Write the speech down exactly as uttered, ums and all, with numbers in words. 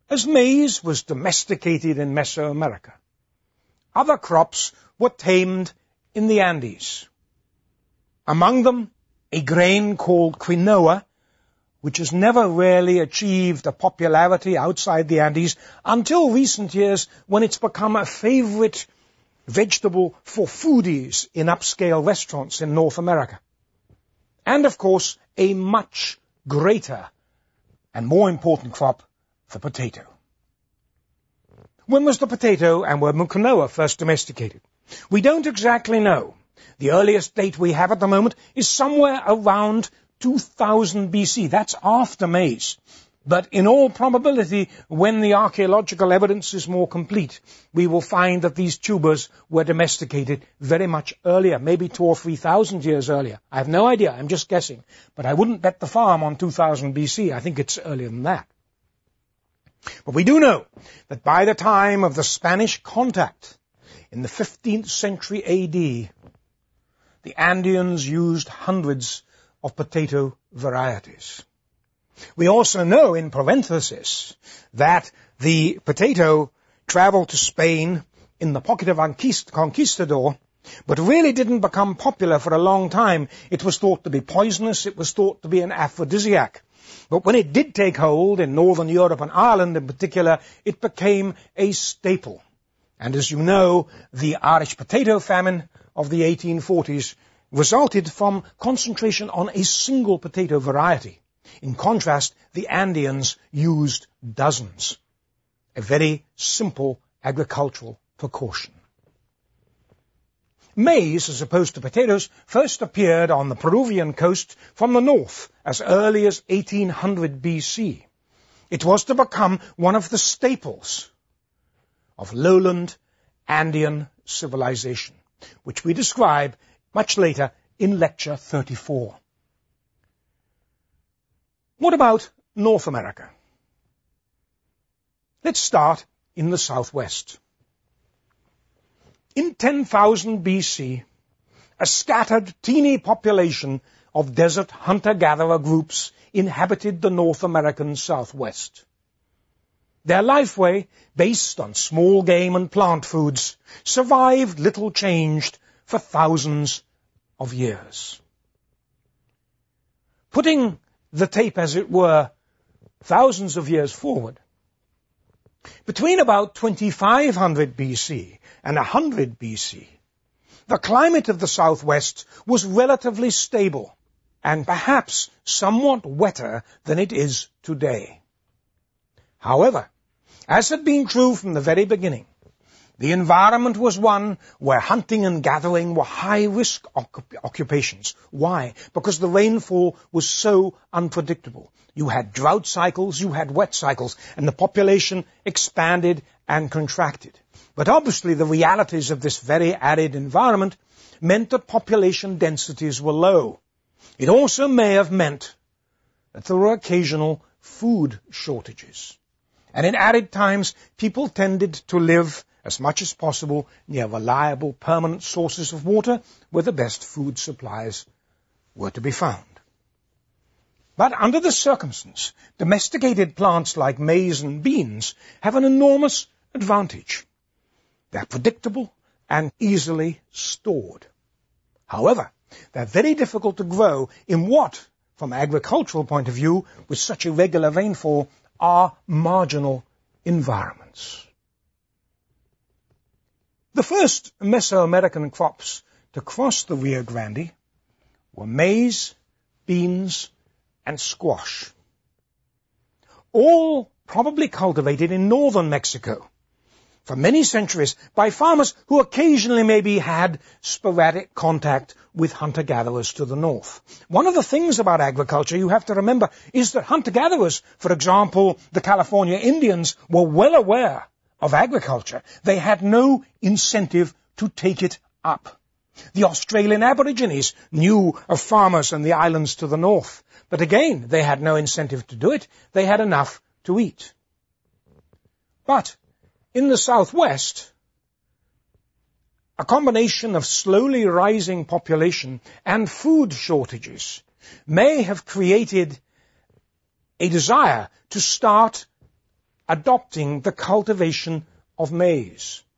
As maize was domesticated in Mesoamerica, other crops were tamed in the Andes. Among them, a grain called quinoa, which has never really achieved a popularity outside the Andes until recent years, when it's become a favorite vegetable for foodies in upscale restaurants in North America. And, of course, a much greater and more important crop, the potato. When was the potato and were quinoa first domesticated? We don't exactly know. The earliest date we have at the moment is somewhere around two thousand B C. That's after maize. But in all probability, when the archaeological evidence is more complete, we will find that these tubers were domesticated very much earlier, maybe two or three thousand years earlier. I have no idea, I'm just guessing. But I wouldn't bet the farm on two thousand B C. I think it's earlier than that. But we do know that by the time of the Spanish contact in the fifteenth century A D, the Andeans used hundreds of potato varieties. We also know, in parenthesis, that the potato traveled to Spain in the pocket of conquistador, but really didn't become popular for a long time. It was thought to be poisonous, it was thought to be an aphrodisiac. But when it did take hold in Northern Europe and Ireland in particular, it became a staple. And as you know, the Irish potato famine of the eighteen forties resulted from concentration on a single potato variety. In contrast, the Andeans used dozens. A very simple agricultural precaution. Maize, as opposed to potatoes, first appeared on the Peruvian coast from the north as early as eighteen hundred B C. It was to become one of the staples of lowland Andean civilization, which we describe much later in Lecture thirty-four. What about North America? Let's start in the southwest. In ten thousand B C, a scattered, teeny population of desert hunter-gatherer groups inhabited the North American southwest. Their lifeway, based on small game and plant foods, survived little changed for thousands of years. Putting the tape, as it were, thousands of years forward, between about twenty-five hundred B C and one hundred B C, the climate of the southwest was relatively stable and perhaps somewhat wetter than it is today. However, as had been true from the very beginning, the environment was one where hunting and gathering were high-risk occupations. Why? Because the rainfall was so unpredictable. You had drought cycles, you had wet cycles, and the population expanded and contracted. But obviously the realities of this very arid environment meant that population densities were low. It also may have meant that there were occasional food shortages. And in arid times, people tended to live as much as possible near reliable, permanent sources of water where the best food supplies were to be found. But under this circumstance, domesticated plants like maize and beans have an enormous advantage. They're predictable and easily stored. However, they're very difficult to grow in what, from an agricultural point of view, with such irregular rainfall, are marginal environments. The first Mesoamerican crops to cross the Rio Grande were maize, beans, and squash, all probably cultivated in northern Mexico for many centuries by farmers who occasionally maybe had sporadic contact with hunter-gatherers to the north. One of the things about agriculture you have to remember is that hunter-gatherers, for example, the California Indians, were well aware of agriculture. They had no incentive to take it up. The Australian Aborigines knew of farmers in the islands to the north, but again, they had no incentive to do it. They had enough to eat. But in the southwest, a combination of slowly rising population and food shortages may have created a desire to start adopting the cultivation of maize.